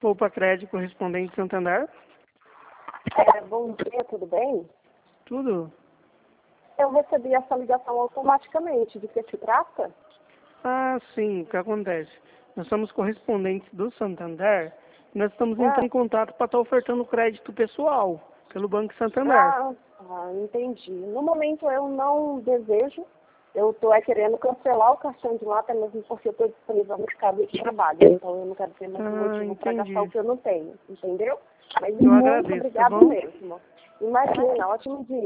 Poupa Crédito Correspondente Santander. Bom dia, tudo bem? Tudo? Eu recebi essa ligação automaticamente. De que se trata? Ah, sim. O que acontece? Nós somos correspondentes do Santander e nós estamos entrando em contato para estar ofertando crédito pessoal pelo Banco Santander. Entendi. No momento eu não desejo. Eu estou querendo cancelar o cartão de lá, até mesmo porque eu estou disponível no mercado de trabalho. Então eu não quero ter mais motivo para gastar o que eu não tenho. Entendeu? Mas Eu muito agradeço, obrigado tá bom? mesmo. Imagina, ótimo dia.